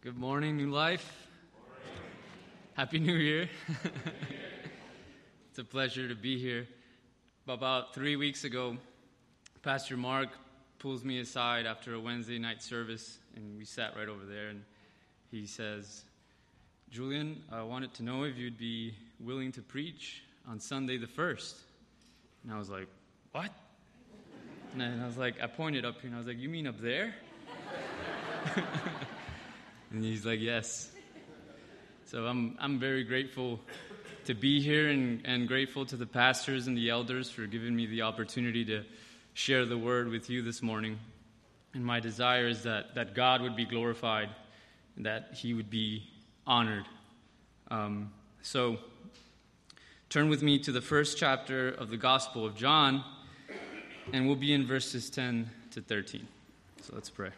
Good morning, New Life. Happy New Year. It's a pleasure to be here. About 3 weeks ago, Pastor Mark pulls me aside after a Wednesday night service, and we sat right over there, and he says, "Julian, I wanted to know if you'd be willing to preach on Sunday the 1st. And I was like, "What?" And I was like, I pointed up here, and I was like, "You mean up there?" And he's like, "Yes." So I'm very grateful to be here and grateful to the pastors and the elders for giving me the opportunity to share the word with you this morning. And my desire is that God would be glorified and that he would be honored. So turn with me to the first chapter of the Gospel of John, and we'll be in verses 10 to 13. So let's pray.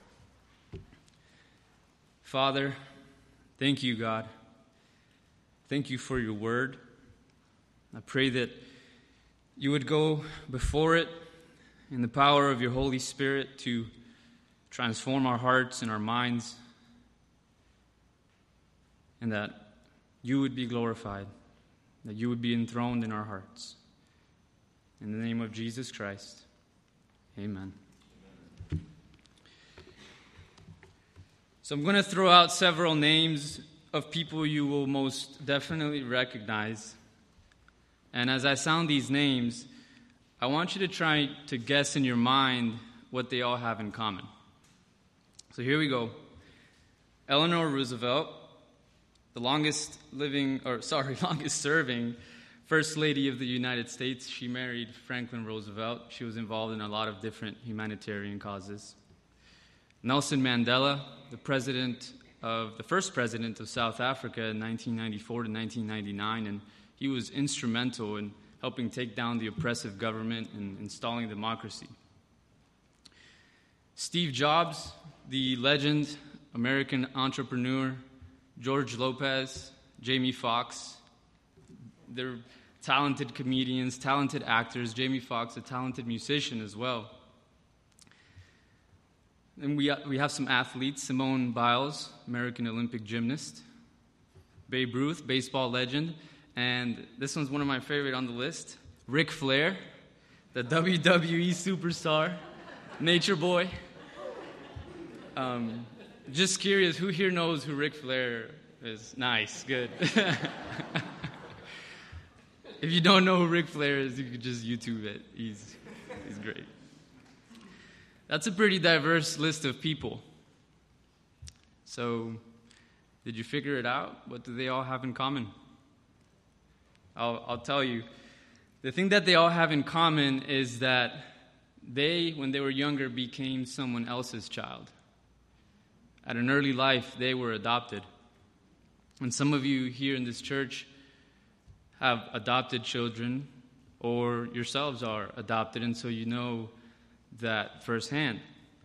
Father, thank you, God. Thank you for your word. I pray that you would go before it in the power of your Holy Spirit to transform our hearts and our minds, and that you would be glorified, that you would be enthroned in our hearts. In the name of Jesus Christ, amen. So I'm going to throw out several names of people you will most definitely recognize. And as I sound these names, I want you to try to guess in your mind what they all have in common. So here we go. Eleanor Roosevelt, the longest serving First Lady of the United States. She married Franklin Roosevelt. She was involved in a lot of different humanitarian causes. Nelson Mandela, the first president of South Africa in 1994 to 1999, and he was instrumental in helping take down the oppressive government and installing democracy. Steve Jobs, the legend, American entrepreneur, George Lopez, Jamie Foxx. They're talented comedians, talented actors. Jamie Foxx, a talented musician as well. And we have some athletes. Simone Biles, American Olympic gymnast. Babe Ruth, baseball legend. And this one's one of my favorite on the list. Ric Flair, the WWE superstar, Nature Boy. Just curious, who here knows who Ric Flair is? Nice, good. If you don't know who Ric Flair is, you could just YouTube it. He's great. That's a pretty diverse list of people. So, did you figure it out? What do they all have in common? I'll tell you. The thing that they all have in common is that they, when they were younger, became someone else's child. At an early life, they were adopted. And some of you here in this church have adopted children, or yourselves are adopted, and so you know that firsthand.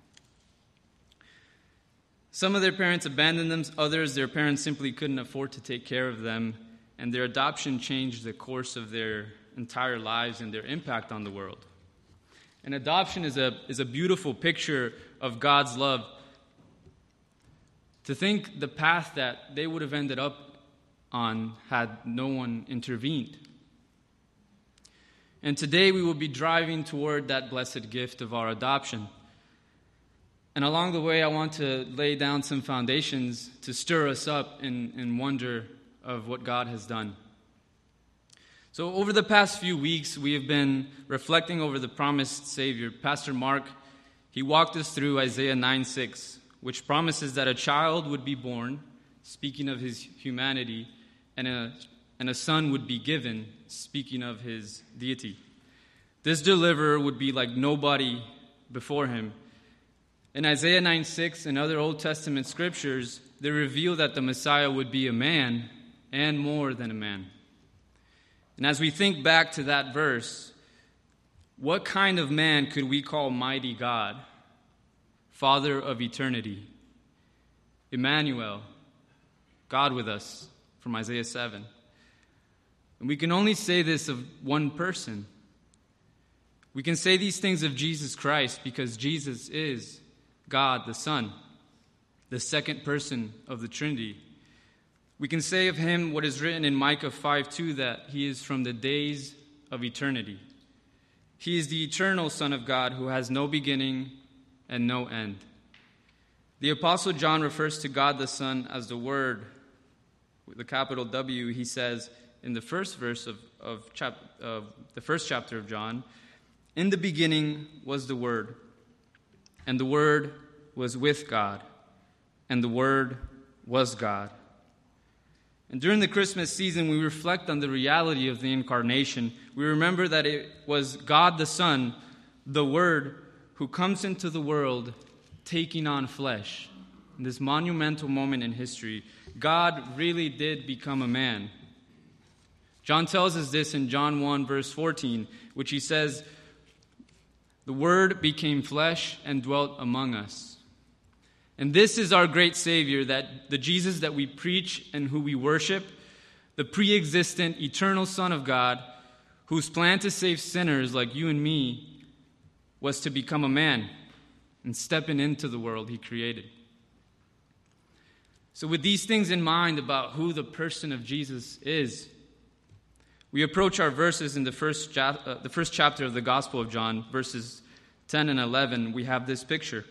Some of their parents abandoned them, others, their parents simply couldn't afford to take care of them, and their adoption changed the course of their entire lives and their impact on the world. And adoption is a beautiful picture of God's love. To think the path that they would have ended up on had no one intervened. And today we will be driving toward that blessed gift of our adoption. And along the way, I want to lay down some foundations to stir us up in wonder of what God has done. So over the past few weeks, we have been reflecting over the promised Savior. Pastor Mark, he walked us through Isaiah 9:6, which promises that a child would be born, speaking of his humanity, and a son would be given, speaking of his deity. This deliverer would be like nobody before him. In Isaiah 9:6 and other Old Testament scriptures, they reveal that the Messiah would be a man and more than a man. And as we think back to that verse, what kind of man could we call mighty God, Father of eternity, Emmanuel, God with us, from Isaiah 7. And we can only say this of one person. We can say these things of Jesus Christ because Jesus is God the Son. the second person of the Trinity. We can say of him what is written in Micah 5:2, that he is from the days of eternity. He is the eternal Son of God who has no beginning and no end. The Apostle John refers to God the Son as the Word, with the capital W. He says in the first verse of the first chapter of John, "In the beginning was the Word, and the Word was with God, and the Word was God." And during the Christmas season, we reflect on the reality of the incarnation. We remember that it was God the Son, the Word, who comes into the world taking on flesh. In this monumental moment in history, God really did become a man. John tells us this in John 1, verse 14, which he says, "The Word became flesh and dwelt among us." And this is our great Savior, that the Jesus that we preach and who we worship, the pre-existent, eternal Son of God, whose plan to save sinners like you and me was to become a man and stepping into the world he created. So with these things in mind about who the person of Jesus is, we approach our verses in the first chapter of the Gospel of John, verses 10 and 11. We have this picture.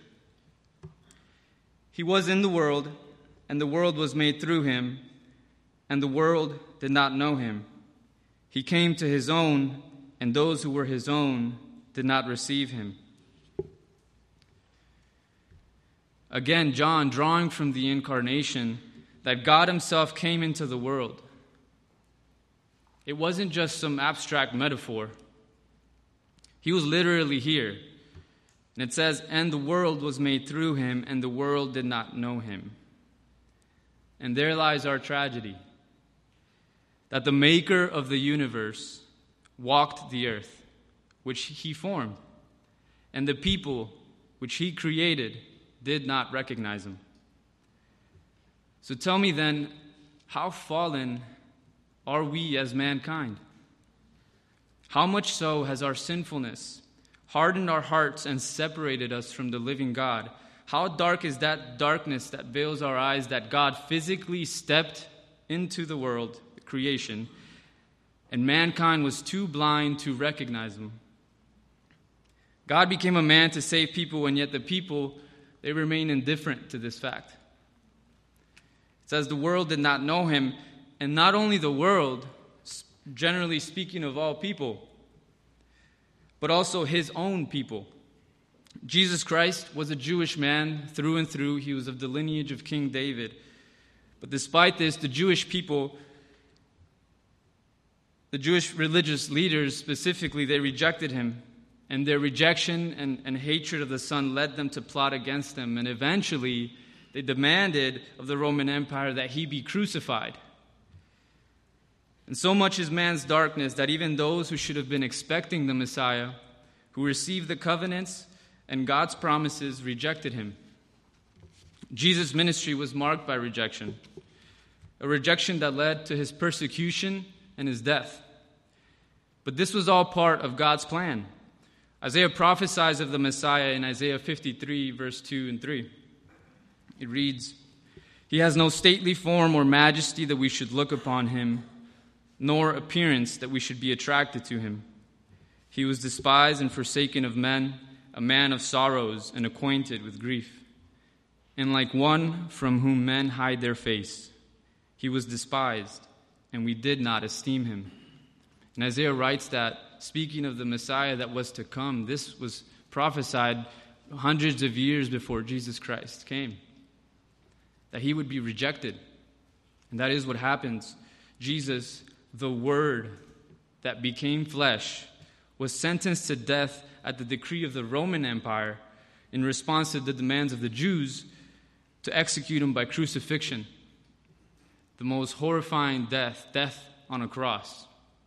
"He was in the world, and the world was made through him, and the world did not know him. He came to his own, and those who were his own did not receive him." Again, John, drawing from the incarnation, that God himself came into the world. It wasn't just some abstract metaphor. He was literally here. And it says, "And the world was made through him, and the world did not know him." And there lies our tragedy, that the maker of the universe walked the earth, which he formed, and the people which he created did not recognize him. So tell me then, how fallen are we as mankind? How much so has our sinfulness hardened our hearts and separated us from the living God? How dark is that darkness that veils our eyes, that God physically stepped into the world, creation, and mankind was too blind to recognize him? God became a man to save people, and yet the people, they remain indifferent to this fact. It says the world did not know him, and not only the world, generally speaking of all people, but also his own people. Jesus Christ was a Jewish man through and through. He was of the lineage of King David. But despite this, the Jewish people, the Jewish religious leaders specifically, they rejected him. And their rejection and hatred of the Son led them to plot against him. And eventually, they demanded of the Roman Empire that he be crucified. And so much is man's darkness that even those who should have been expecting the Messiah, who received the covenants and God's promises, rejected him. Jesus' ministry was marked by rejection, a rejection that led to his persecution and his death. But this was all part of God's plan. Isaiah prophesies of the Messiah in Isaiah 53, verse 2 and 3. It reads, "He has no stately form or majesty that we should look upon him, nor appearance that we should be attracted to him. He was despised and forsaken of men, a man of sorrows and acquainted with grief. And like one from whom men hide their face, he was despised, and we did not esteem him." And Isaiah writes that, speaking of the Messiah that was to come, this was prophesied hundreds of years before Jesus Christ came, that he would be rejected. And that is what happens. Jesus, the Word that became flesh, was sentenced to death at the decree of the Roman Empire in response to the demands of the Jews to execute him by crucifixion, the most horrifying death on a cross.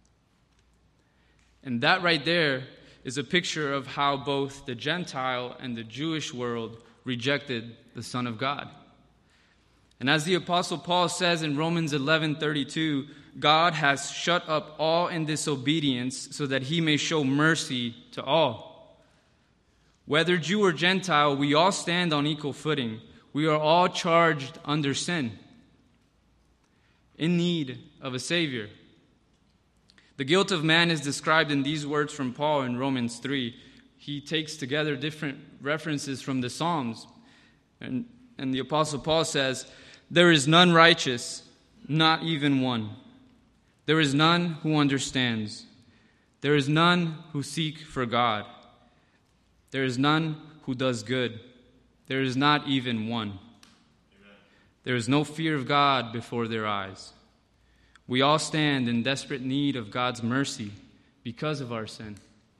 And that right there is a picture of how both the Gentile and the Jewish world rejected the Son of God. And as the Apostle Paul says in Romans 11:32, God has shut up all in disobedience so that he may show mercy to all. Whether Jew or Gentile, we all stand on equal footing. we are all charged under sin, in need of a Savior. The guilt of man is described in these words from Paul in Romans 3. He takes together different references from the Psalms. And the Apostle Paul says, "There is none righteous, not even one. There is none who understands. There is none who seek for God. There is none who does good. There is not even one. There is no fear of God before their eyes." We all stand in desperate need of God's mercy because of our sin.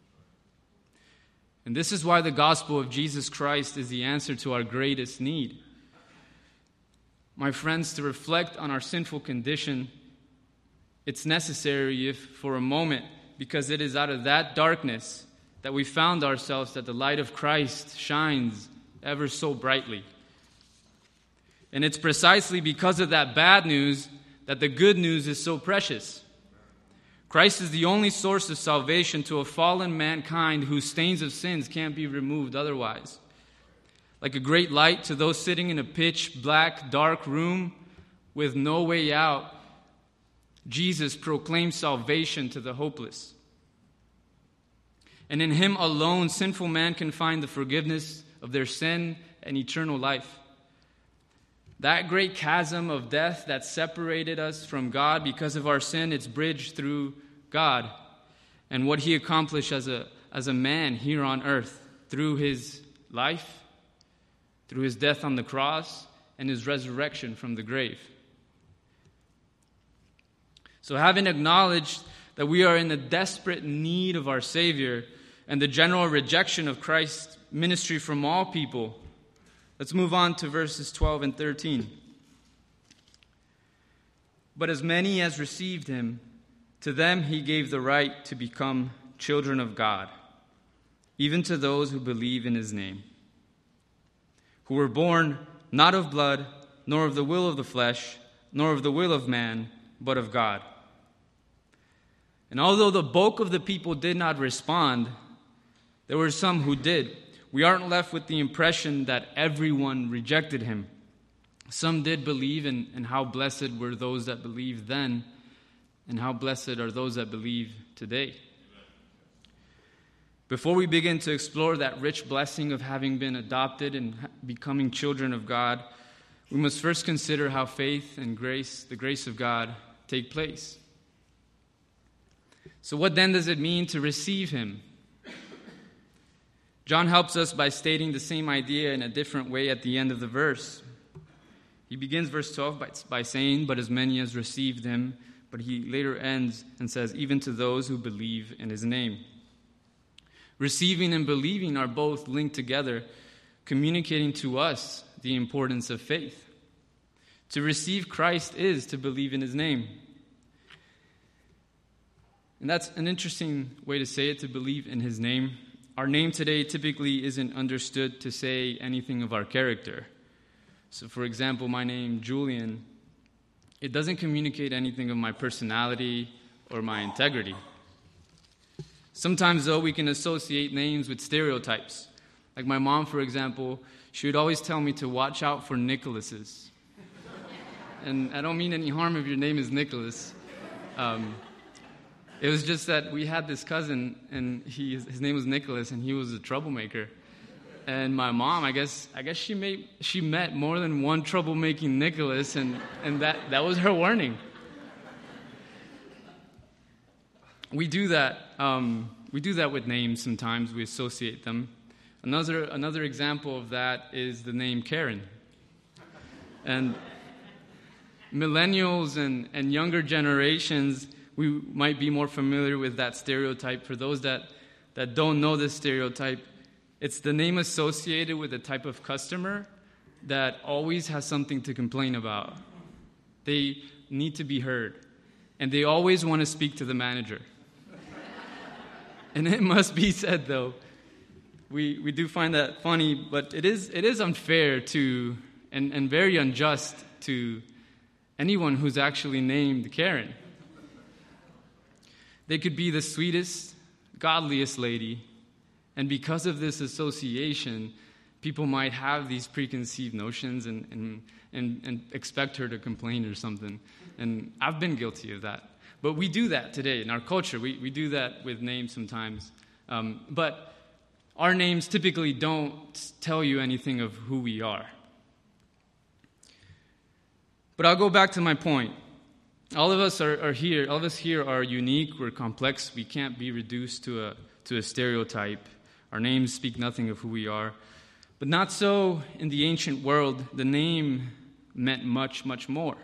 And this is why the gospel of Jesus Christ is the answer to our greatest need. My friends, to reflect on our sinful condition, it's necessary if for a moment, because it is out of that darkness that we found ourselves, that the light of Christ shines ever so brightly. And it's precisely because of that bad news that the good news is so precious. Christ is the only source of salvation to a fallen mankind whose stains of sins can't be removed otherwise. Like a great light to those sitting in a pitch black, dark room with no way out, Jesus proclaims salvation to the hopeless. And in him alone, sinful man can find the forgiveness of their sin and eternal life. That great chasm of death that separated us from God because of our sin, it's bridged through God and what he accomplished as a man here on earth through his life, through his death on the cross, and his resurrection from the grave. So having acknowledged that we are in the desperate need of our Savior and the general rejection of Christ's ministry from all people, let's move on to verses 12 and 13. "But as many as received him, to them he gave the right to become children of God, even to those who believe in his name, who were born not of blood, nor of the will of the flesh, nor of the will of man, but of God." And although the bulk of the people did not respond, there were some who did. We aren't left with the impression that everyone rejected him. Some did believe, and how blessed were those that believed then, and how blessed are those that believe today. Before we begin to explore that rich blessing of having been adopted and becoming children of God, we must first consider how faith and grace, the grace of God, take place. So what then does it mean to receive him? John helps us by stating the same idea in a different way at the end of the verse. He begins verse 12 by saying, "But as many as received him," but he later ends and says, "even to those who believe in his name." Receiving and believing are both linked together, communicating to us the importance of faith. To receive Christ is to believe in his name. And that's an interesting way to say it, to believe in his name. Our name today typically isn't understood to say anything of our character. So, for example, my name, Julian, it doesn't communicate anything of my personality or my integrity. Sometimes, though, we can associate names with stereotypes. Like my mom, for example, she would always tell me to watch out for Nicholases. And I don't mean any harm if your name is Nicholas. It was just that we had this cousin, and his name was Nicholas, and he was a troublemaker. And my mom, I guess she met more than one troublemaking Nicholas, and that was her warning. We do that. We do that with names sometimes. We associate them. Another example of that is the name Karen. And millennials and younger generations, we might be more familiar with that stereotype. For those that don't know this stereotype, it's the name associated with a type of customer that always has something to complain about. They need to be heard, and they always want to speak to the manager. And it must be said, though, we do find that funny, but it is unfair to and very unjust to anyone who's actually named Karen. They could be the sweetest, godliest lady, and because of this association, people might have these preconceived notions and expect her to complain or something. And I've been guilty of that. But we do that today in our culture. We do that with names sometimes. But our names typically don't tell you anything of who we are. But I'll go back to my point. All of us are here. All of us here are unique. We're complex. We can't be reduced to a stereotype. Our names speak nothing of who we are. But not so in the ancient world. The name meant much, much more.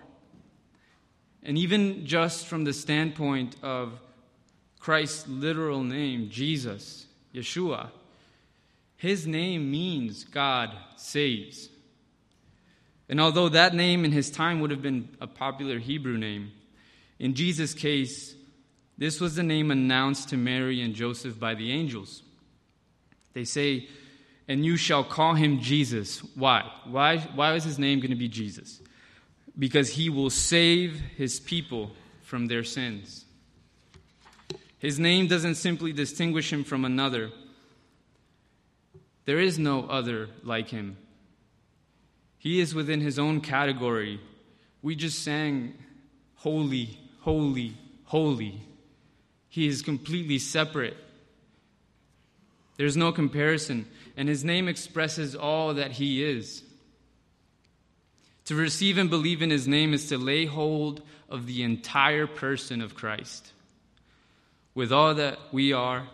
And even just from the standpoint of Christ's literal name, Jesus, Yeshua, his name means God saves. And although that name in his time would have been a popular Hebrew name, in Jesus' case, this was the name announced to Mary and Joseph by the angels. They say, "And you shall call him Jesus." Why? Why is his name going to be Jesus? Because he will save his people from their sins. His name doesn't simply distinguish him from another. There is no other like him. He is within his own category. We just sang, "Holy, holy, holy." He is completely separate. There's no comparison, and his name expresses all that he is. To receive and believe in his name is to lay hold of the entire person of Christ, with all that we are,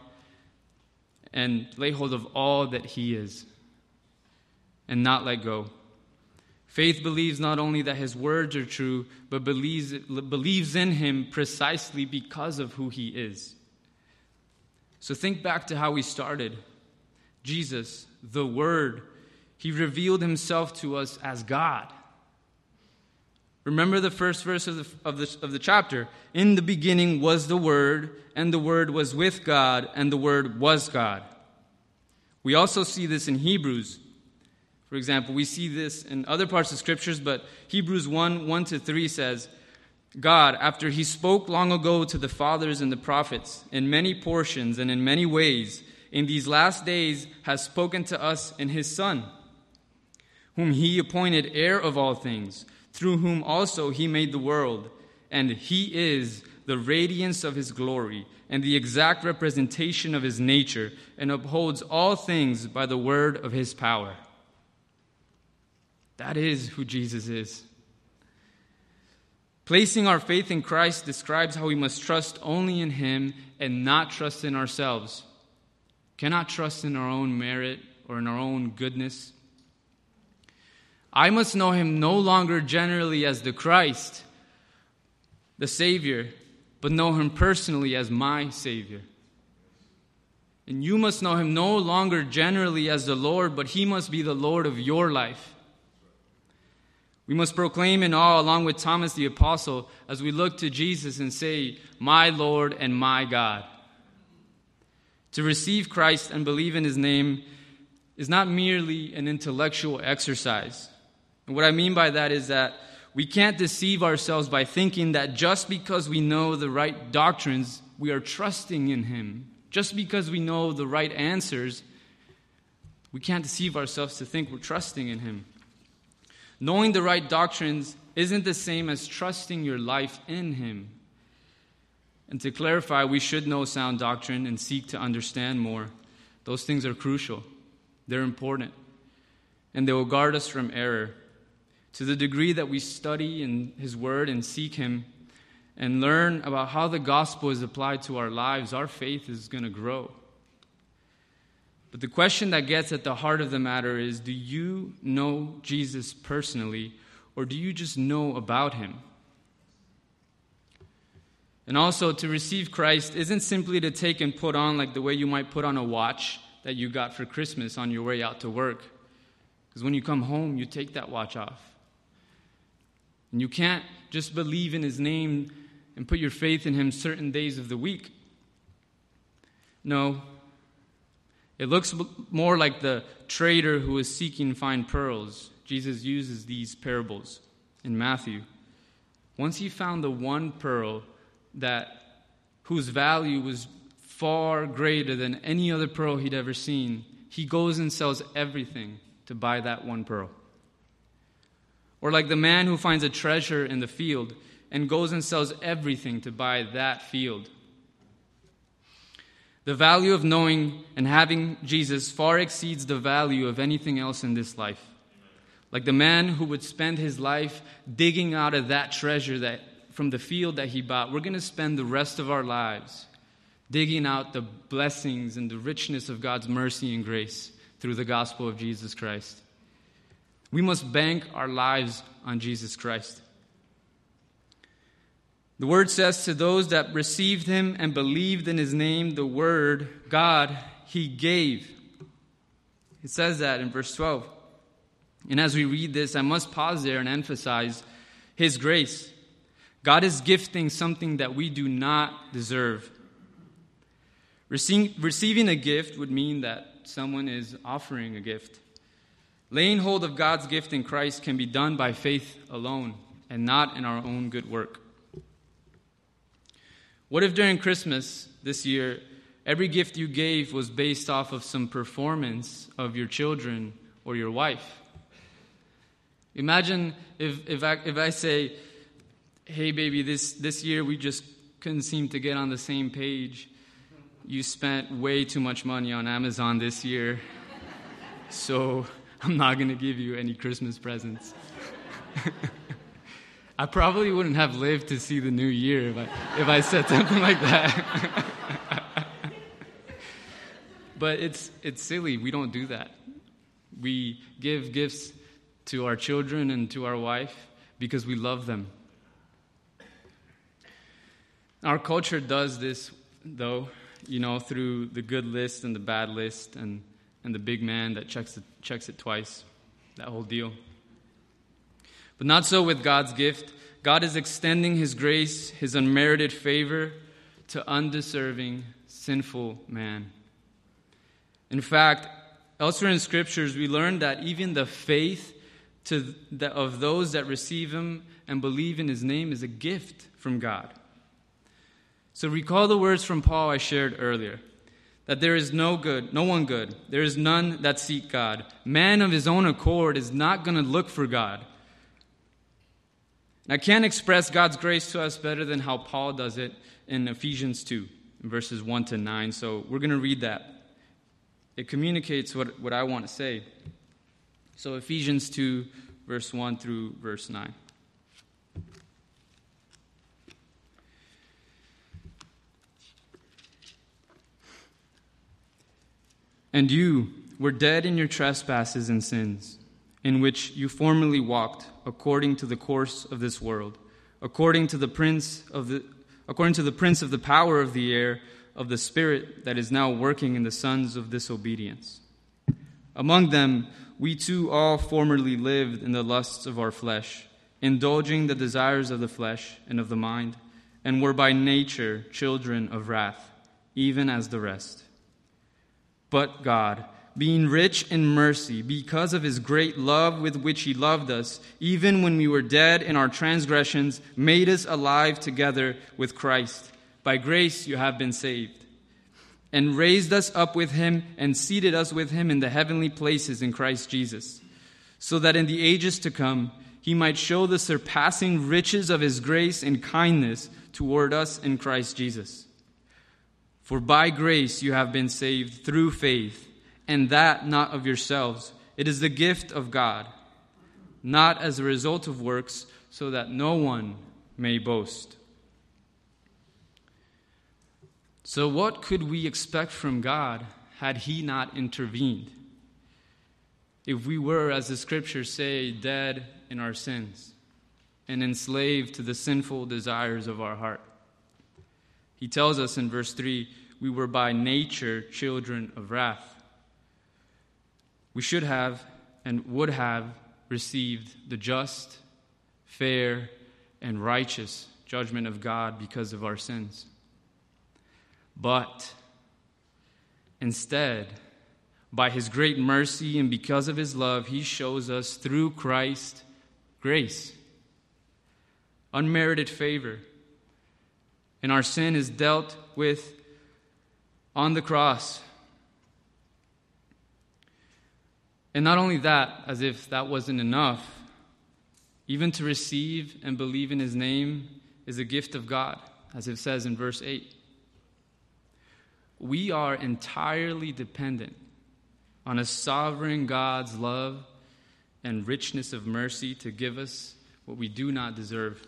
and lay hold of all that he is, and not let go. Faith believes not only that his words are true, but believes in him precisely because of who he is. So think back to how we started. Jesus, the Word, he revealed himself to us as God. Remember the first verse of the chapter. In the beginning was the Word, and the Word was with God, and the Word was God. We also see this in Hebrews. For example, we see this in other parts of Scriptures, but Hebrews 1:1-3 says, God, after he spoke long ago to the fathers and the prophets, in many portions and in many ways, in these last days has spoken to us in his Son, whom he appointed heir of all things, through whom also he made the world. And he is the radiance of his glory and the exact representation of his nature, and upholds all things by the word of his power. That is who Jesus is. Placing our faith in Christ describes how we must trust only in him and not trust in ourselves. Cannot trust in our own merit or in our own goodness. I must know him no longer generally as the Christ, the Savior, but know him personally as my Savior. And you must know him no longer generally as the Lord, but he must be the Lord of your life. We must proclaim in awe, along with Thomas the Apostle, as we look to Jesus and say, my Lord and my God. To receive Christ and believe in his name is not merely an intellectual exercise. And what I mean by that is that we can't deceive ourselves by thinking that just because we know the right doctrines, we are trusting in him. Just because we know the right answers, we can't deceive ourselves to think we're trusting in him. Knowing the right doctrines isn't the same as trusting your life in him. And to clarify, we should know sound doctrine and seek to understand more. Those things are crucial. They're important. And they will guard us from error. To the degree that we study in his word and seek him and learn about how the gospel is applied to our lives, our faith is going to grow. But the question that gets at the heart of the matter is, do you know Jesus personally, or do you just know about him? And also, to receive Christ isn't simply to take and put on like the way you might put on a watch that you got for Christmas on your way out to work. Because when you come home, you take that watch off. And you can't just believe in his name and put your faith in him certain days of the week. No. It looks more like the trader who is seeking fine pearls. Jesus uses these parables in Matthew. Once he found the one pearl whose value was far greater than any other pearl he'd ever seen, he goes and sells everything to buy that one pearl. Or like the man who finds a treasure in the field and goes and sells everything to buy that field. The value of knowing and having Jesus far exceeds the value of anything else in this life. Like the man who would spend his life digging out of that treasure that from the field that he bought, we're going to spend the rest of our lives digging out the blessings and the richness of God's mercy and grace through the gospel of Jesus Christ. We must bank our lives on Jesus Christ. The word says, to those that received him and believed in his name, the word, God, he gave. It says that in verse 12. And as we read this, I must pause there and emphasize his grace. God is gifting something that we do not deserve. Receiving a gift would mean that someone is offering a gift. Laying hold of God's gift in Christ can be done by faith alone and not in our own good work. What if during Christmas this year, every gift you gave was based off of some performance of your children or your wife? Imagine if I say, hey baby, this year we just couldn't seem to get on the same page. You spent way too much money on Amazon this year, so I'm not going to give you any Christmas presents. I probably wouldn't have lived to see the new year if I said something like that. But it's silly. We don't do that. We give gifts to our children and to our wife because we love them. Our culture does this, though, through the good list and the bad list and the big man that checks it twice, that whole deal. But not so with God's gift. God is extending his grace, his unmerited favor to undeserving, sinful man. In fact, elsewhere in Scriptures, we learn that even the faith of those that receive him and believe in his name is a gift from God. So recall the words from Paul I shared earlier, that there is no one good. There is none that seek God. Man of his own accord is not going to look for God. And I can't express God's grace to us better than how Paul does it in Ephesians 2, in verses 1 to 9. So we're going to read that. It communicates what I want to say. So Ephesians 2, verse 1 through verse 9. And you were dead in your trespasses and sins, in which you formerly walked according to the course of this world, according to the prince of the power of the air, of the spirit that is now working in the sons of disobedience. Among them, we too all formerly lived in the lusts of our flesh, indulging the desires of the flesh and of the mind, and were by nature children of wrath, even as the rest. But God, being rich in mercy, because of his great love with which he loved us, even when we were dead in our transgressions, made us alive together with Christ. By grace you have been saved, and raised us up with him and seated us with him in the heavenly places in Christ Jesus, so that in the ages to come he might show the surpassing riches of his grace and kindness toward us in Christ Jesus. For by grace you have been saved through faith, and that not of yourselves. It is the gift of God, not as a result of works, so that no one may boast. So what could we expect from God had he not intervened? If we were, as the scriptures say, dead in our sins and enslaved to the sinful desires of our heart. He tells us in verse 3, we were by nature children of wrath. We should have and would have received the just, fair, and righteous judgment of God because of our sins. But instead, by his great mercy and because of his love, he shows us through Christ grace, unmerited favor. And our sin is dealt with on the cross. And not only that, as if that wasn't enough, even to receive and believe in his name is a gift of God, as it says in verse 8. We are entirely dependent on a sovereign God's love and richness of mercy to give us what we do not deserve.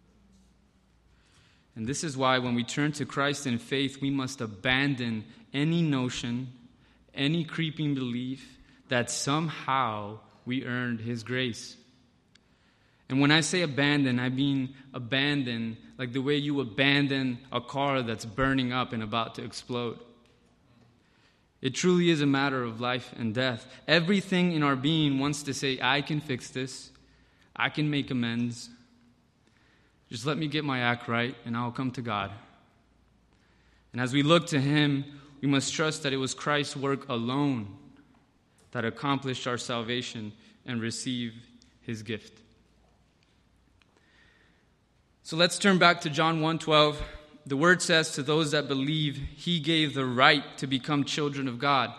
And this is why when we turn to Christ in faith, we must abandon any notion, any creeping belief that somehow we earned his grace. And when I say abandon, I mean abandon like the way you abandon a car that's burning up and about to explode. It truly is a matter of life and death. Everything in our being wants to say, I can fix this. I can make amends. Just let me get my act right, and I'll come to God. And as we look to him, we must trust that it was Christ's work alone that accomplished our salvation and receive his gift. So let's turn back to John 1:12. The word says, to those that believe, he gave the right to become children of God.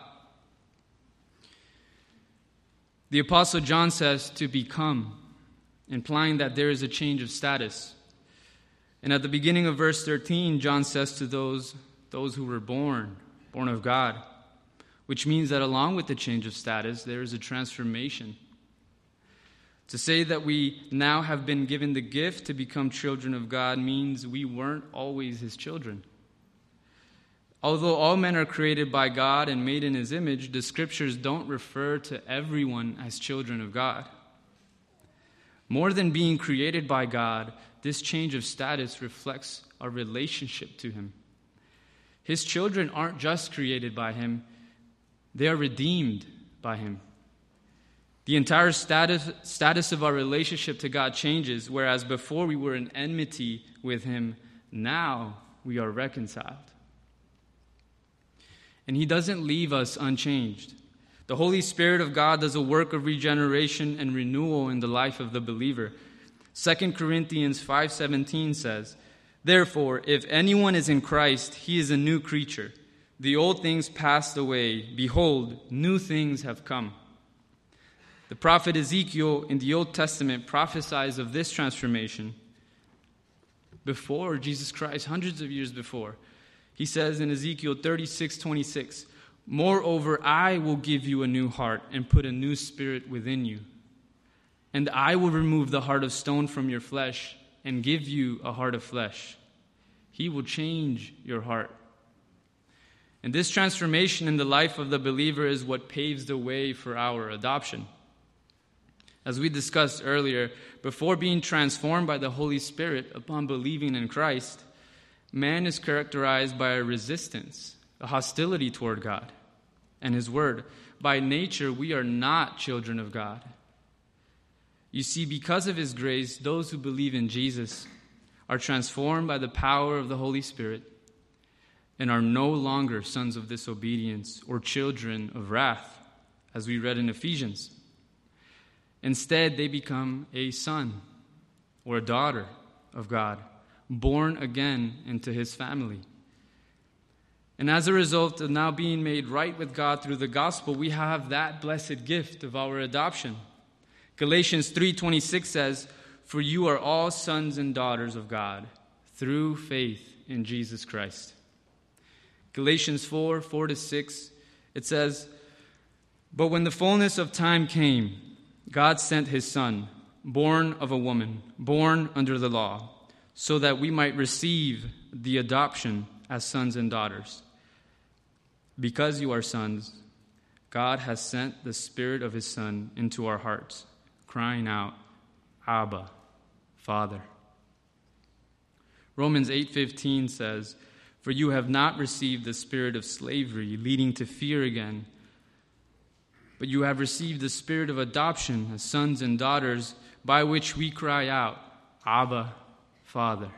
The Apostle John says to become, implying that there is a change of status. And at the beginning of verse 13, John says to those who were born of God, which means that along with the change of status, there is a transformation. To say that we now have been given the gift to become children of God means we weren't always his children. Although all men are created by God and made in his image, the scriptures don't refer to everyone as children of God. More than being created by God, this change of status reflects our relationship to him. His children aren't just created by him, they are redeemed by him. The entire status of our relationship to God changes, whereas before we were in enmity with him, now we are reconciled. And he doesn't leave us unchanged. The Holy Spirit of God does a work of regeneration and renewal in the life of the believer. 2 Corinthians 5:17 says, therefore, if anyone is in Christ, he is a new creature. The old things passed away. Behold, new things have come. The prophet Ezekiel in the Old Testament prophesies of this transformation before Jesus Christ, hundreds of years before. He says in Ezekiel 36:26, moreover, I will give you a new heart and put a new spirit within you. And I will remove the heart of stone from your flesh and give you a heart of flesh. He will change your heart. And this transformation in the life of the believer is what paves the way for our adoption. As we discussed earlier, before being transformed by the Holy Spirit upon believing in Christ, man is characterized by a resistance, a hostility toward God and his word. By nature, we are not children of God. You see, because of his grace, those who believe in Jesus are transformed by the power of the Holy Spirit and are no longer sons of disobedience or children of wrath, as we read in Ephesians. Instead, they become a son or a daughter of God, born again into his family. And as a result of now being made right with God through the gospel, we have that blessed gift of our adoption. Galatians 3:26 says, for you are all sons and daughters of God through faith in Jesus Christ. Galatians 4:4-6, it says, but when the fullness of time came, God sent his Son, born of a woman, born under the law, so that we might receive the adoption as sons and daughters. Because you are sons, God has sent the Spirit of his Son into our hearts, crying out, Abba, Father. Romans 8:15 says, for you have not received the spirit of slavery, leading to fear again, but you have received the spirit of adoption as sons and daughters, by which we cry out, Abba, Father.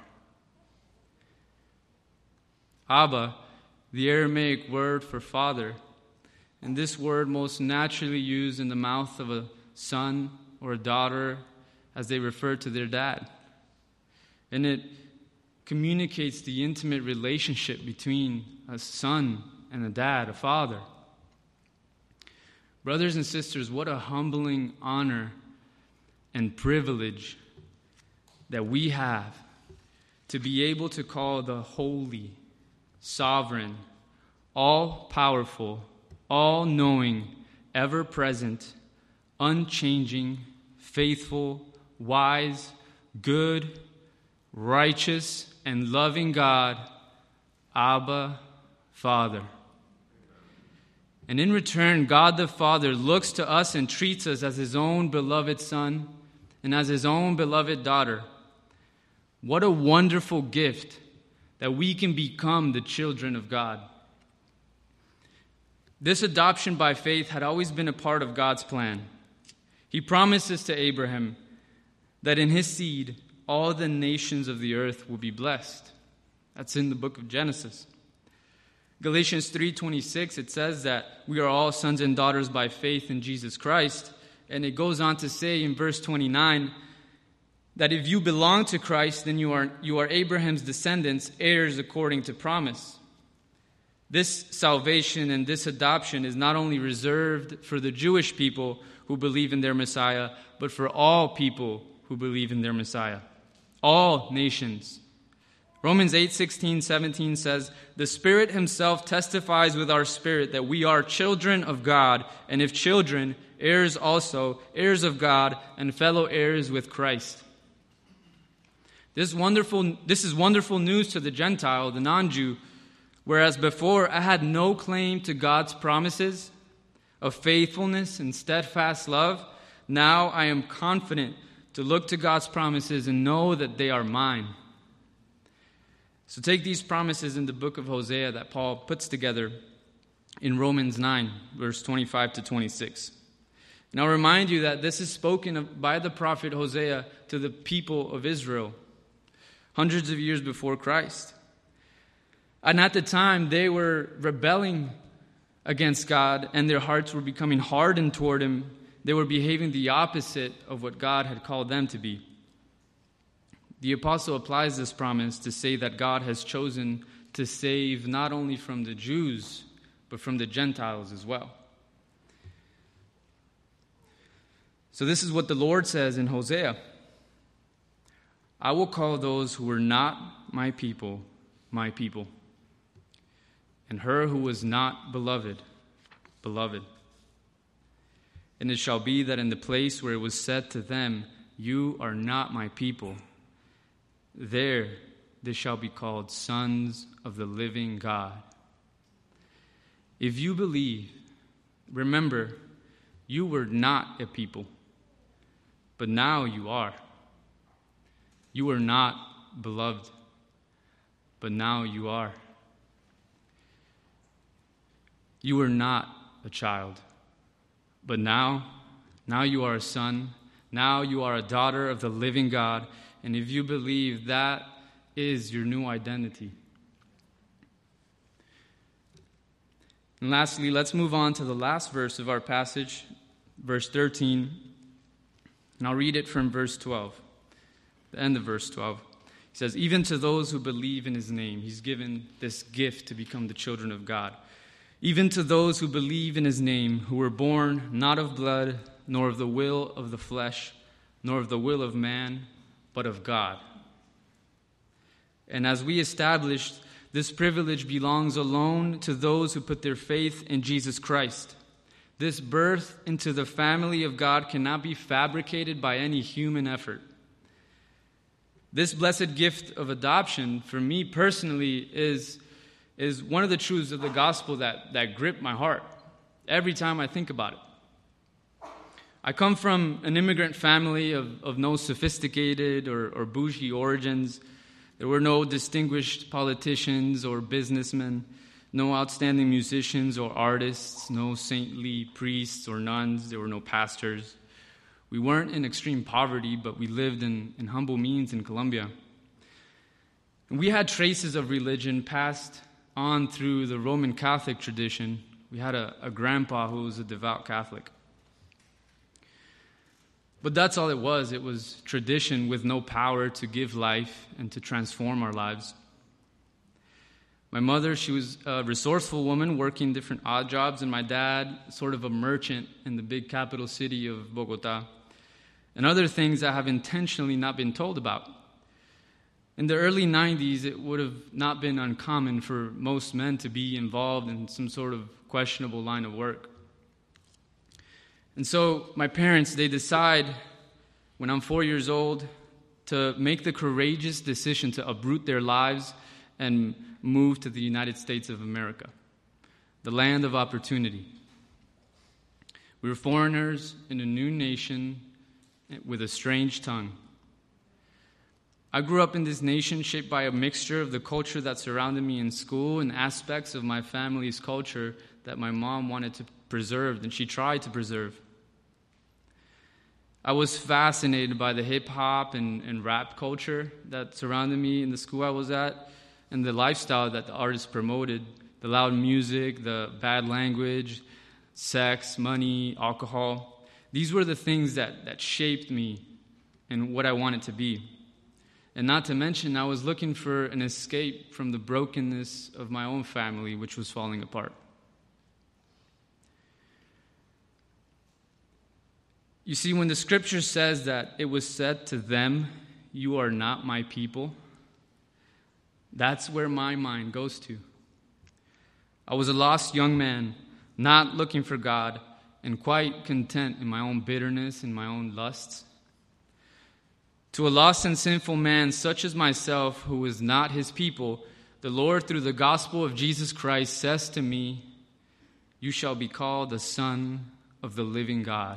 Abba, the Aramaic word for father, and this word most naturally used in the mouth of a son or a daughter as they refer to their dad. And it communicates the intimate relationship between a son and a dad, a father. Brothers and sisters, what a humbling honor and privilege that we have to be able to call the holy, sovereign, all-powerful, all-knowing, ever-present, unchanging, faithful, wise, good, righteous, and loving God, Abba, Father. And in return, God the Father looks to us and treats us as his own beloved son and as his own beloved daughter. What a wonderful gift that we can become the children of God. This adoption by faith had always been a part of God's plan. He promises to Abraham that in his seed, all the nations of the earth will be blessed. That's in the book of Genesis. Galatians 3:26, it says that we are all sons and daughters by faith in Jesus Christ. And it goes on to say in verse 29 that if you belong to Christ, then you are Abraham's descendants, heirs according to promise. This salvation and this adoption is not only reserved for the Jewish people who believe in their Messiah, but for all people who believe in their Messiah. All nations. Romans 8:16-17 says, "The Spirit himself testifies with our spirit that we are children of God, and if children, heirs also, heirs of God, and fellow heirs with Christ." This is wonderful news to the Gentile, the non-Jew, whereas before I had no claim to God's promises of faithfulness and steadfast love. Now I am confident to look to God's promises and know that they are mine. So take these promises in the book of Hosea that Paul puts together in Romans 9, verse 25-26. And I'll remind you that this is spoken of by the prophet Hosea to the people of Israel, hundreds of years before Christ. And at the time, they were rebelling against God, and their hearts were becoming hardened toward him. They were behaving the opposite of what God had called them to be. The apostle applies this promise to say that God has chosen to save not only from the Jews, but from the Gentiles as well. So this is what the Lord says in Hosea. "I will call those who were not my people, and her who was not beloved, beloved. And it shall be that in the place where it was said to them, 'You are not my people,' there they shall be called sons of the living God." If you believe, remember, you were not a people, but now you are. You were not beloved, but now you are. You were not a child, but now you are a son. Now you are a daughter of the living God. And if you believe, that is your new identity. And lastly, let's move on to the last verse of our passage, verse 13. And I'll read it from verse 12, the end of verse 12. He says, "Even to those who believe in his name," he's given this gift to become the children of God. "Even to those who believe in his name, who were born not of blood, nor of the will of the flesh, nor of the will of man, but of God." And as we established, this privilege belongs alone to those who put their faith in Jesus Christ. This birth into the family of God cannot be fabricated by any human effort. This blessed gift of adoption, for me personally, is one of the truths of the gospel that grip my heart every time I think about it. I come from an immigrant family of no sophisticated or bougie origins. There were no distinguished politicians or businessmen, no outstanding musicians or artists, no saintly priests or nuns. There were no pastors. We weren't in extreme poverty, but we lived in humble means in Colombia. And we had traces of religion passed on through the Roman Catholic tradition. We had a grandpa who was a devout Catholic. But that's all it was. It was tradition with no power to give life and to transform our lives. My mother, she was a resourceful woman working different odd jobs, and my dad, sort of a merchant in the big capital city of Bogota, and other things that have intentionally not been told about. In the early 90s, it would have not been uncommon for most men to be involved in some sort of questionable line of work. And so my parents, they decide when I'm 4 years old to make the courageous decision to uproot their lives and move to the United States of America, the land of opportunity. We were foreigners in a new nation with a strange tongue. I grew up in this nation shaped by a mixture of the culture that surrounded me in school and aspects of my family's culture that my mom wanted to preserve, and she tried to preserve. I was fascinated by the hip-hop and rap culture that surrounded me in the school I was at, and the lifestyle that the artists promoted, the loud music, the bad language, sex, money, alcohol. These were the things that shaped me and what I wanted to be. And not to mention, I was looking for an escape from the brokenness of my own family, which was falling apart. You see, when the scripture says that it was said to them, "You are not my people," that's where my mind goes to. I was a lost young man, not looking for God, and quite content in my own bitterness and my own lusts. To a lost and sinful man such as myself, who was not his people, the Lord, through the gospel of Jesus Christ, says to me, "You shall be called the Son of the living God."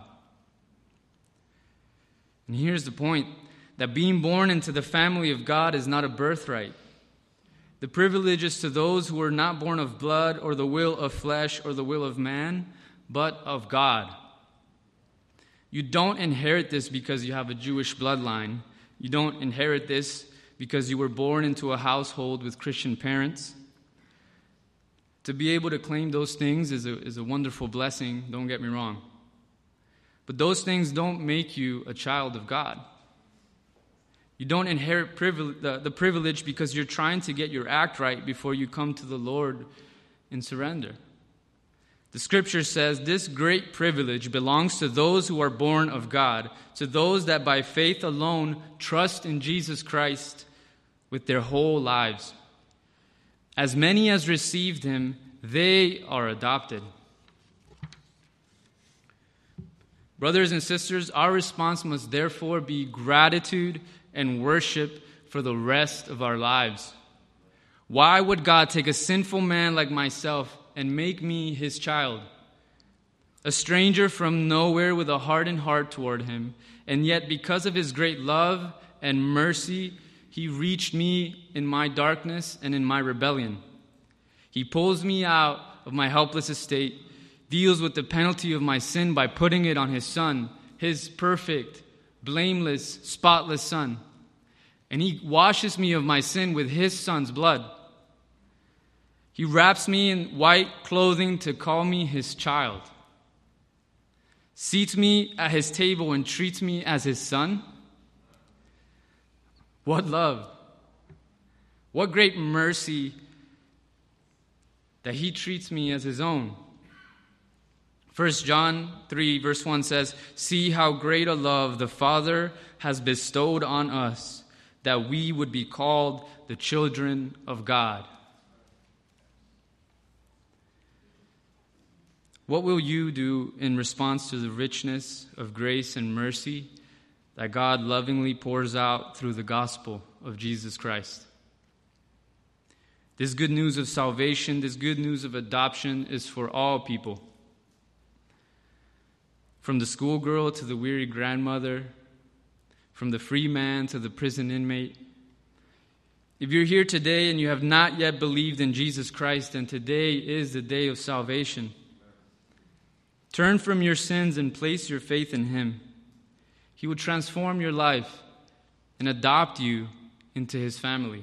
And here's the point, that being born into the family of God is not a birthright. The privilege is to those who are not born of blood or the will of flesh or the will of man, but of God. You don't inherit this because you have a Jewish bloodline. You don't inherit this because you were born into a household with Christian parents. To be able to claim those things is a wonderful blessing, don't get me wrong. But those things don't make you a child of God. You don't inherit the privilege because you're trying to get your act right before you come to the Lord in surrender. The scripture says this great privilege belongs to those who are born of God, to those that by faith alone trust in Jesus Christ with their whole lives. As many as received him, they are adopted. Brothers and sisters, our response must therefore be gratitude and worship for the rest of our lives. Why would God take a sinful man like myself and make me his child? A stranger from nowhere with a hardened heart toward him, and yet because of his great love and mercy, he reached me in my darkness and in my rebellion. He pulls me out of my helpless estate, deals with the penalty of my sin by putting it on his Son, his perfect, blameless, spotless Son. And he washes me of my sin with his Son's blood. He wraps me in white clothing to call me his child, seats me at his table and treats me as his son. What love! What great mercy that he treats me as his own. 1 John 3 verse 1 says, "See how great a love the Father has bestowed on us, that we would be called the children of God." What will you do in response to the richness of grace and mercy that God lovingly pours out through the gospel of Jesus Christ? This good news of salvation, this good news of adoption is for all people. From the schoolgirl to the weary grandmother, from the free man to the prison inmate. If you're here today and you have not yet believed in Jesus Christ, then today is the day of salvation. Turn from your sins and place your faith in him. He will transform your life and adopt you into his family.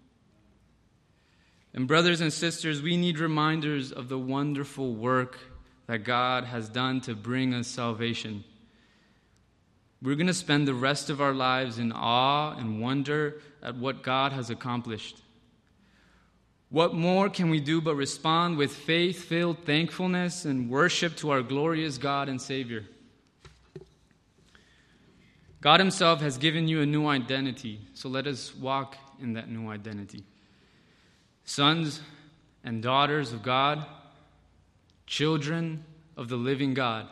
And brothers and sisters, we need reminders of the wonderful work that God has done to bring us salvation. We're going to spend the rest of our lives in awe and wonder at what God has accomplished. What more can we do but respond with faith-filled thankfulness and worship to our glorious God and Savior? God himself has given you a new identity, so let us walk in that new identity. Sons and daughters of God, children of the living God.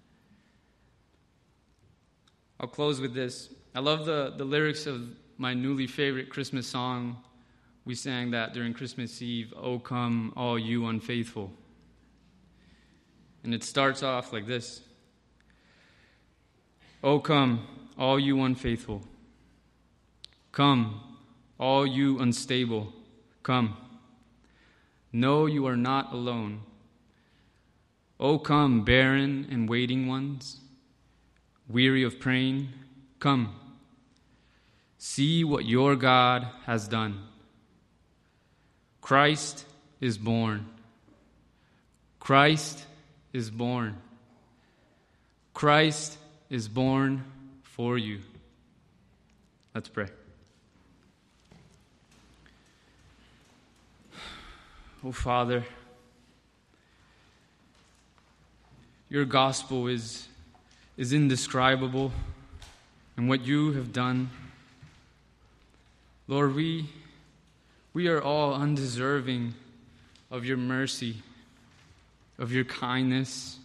I'll close with this. I love the lyrics of my newly favorite Christmas song. We sang that during Christmas Eve, "O come, all you unfaithful." And it starts off like this. "O come, all you unfaithful. Come, all you unstable. Come. No, you are not alone. O come, barren and waiting ones, weary of praying. Come. See what your God has done. Christ is born. Christ is born. Christ is born for you." Let's pray. Oh, Father, your gospel is indescribable, and what you have done. Lord, we are all undeserving of your mercy, of your kindness.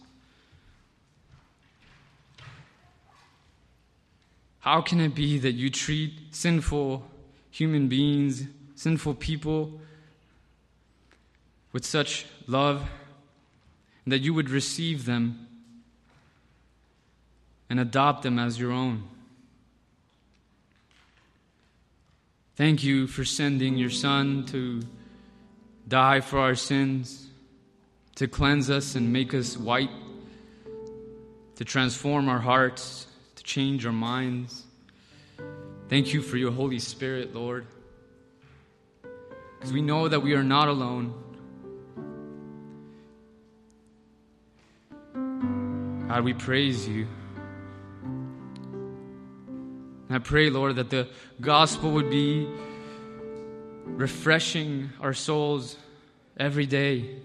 How can it be that you treat sinful human beings, sinful people, with such love, and that you would receive them and adopt them as your own? Thank you for sending your Son to die for our sins, to cleanse us and make us white, to transform our hearts, to change our minds. Thank you for your Holy Spirit, Lord, because we know that we are not alone. God, we praise you. And I pray, Lord, that the gospel would be refreshing our souls every day.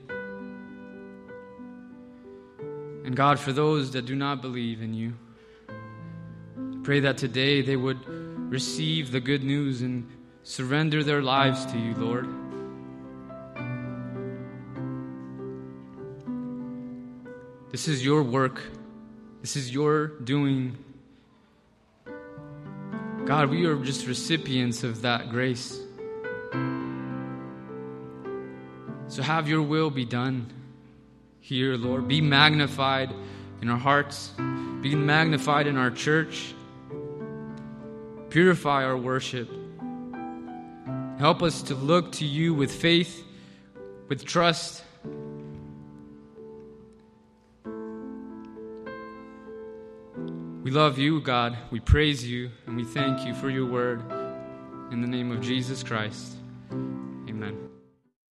And God, for those that do not believe in you, I pray that today they would receive the good news and surrender their lives to you, Lord. This is your work. This is your doing. God, we are just recipients of that grace. So have your will be done here, Lord. Be magnified in our hearts. Be magnified in our church. Purify our worship. Help us to look to you with faith, with trust. We love you, God. We praise you, and we thank you for your word. In the name of Jesus Christ.